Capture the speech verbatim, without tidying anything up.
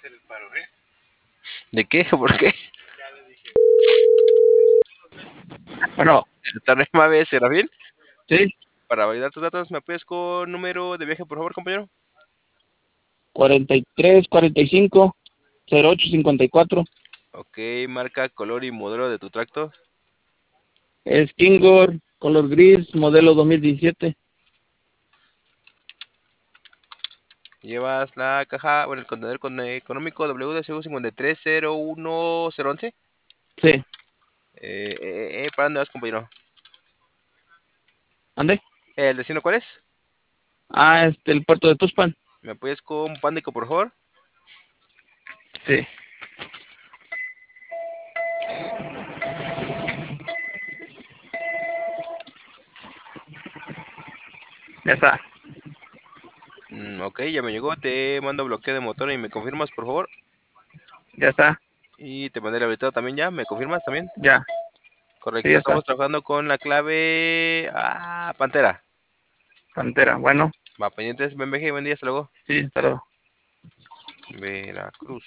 ¿De qué? ¿Por qué? Bueno, ¿Tarde Mave Serafín? sí, Para validar tus datos, ¿me puedes con número de viaje, por favor, compañero? cuarenta y tres, cuarenta y cinco, cero ocho cincuenta y cuatro. Ok, marca, color y modelo de tu tracto. Es Kingor, color gris, modelo dos mil diecisiete. Llevas la caja, bueno, el contenedor con, eh, económico W D C U cinco tres cero uno cero once. Sí, Eh, eh, eh, ¿para dónde vas, compañero? ¿ande? ¿El destino cuál es? Ah, este, el puerto de Tuspan. ¿Me apoyas con Pándico, por favor? Sí, ya está, Mm, ok, ya me llegó. Te mando bloqueo de motor y me confirmas, por favor. ya está, Y te mandé el habilitado también ya. ¿Me confirmas también? ya, sí, Correcto, ya está. estamos trabajando con la clave ah, Pantera. Pantera, bueno, Va, pendientes, B M G, buen día, hasta luego. sí, hasta luego. Veracruz.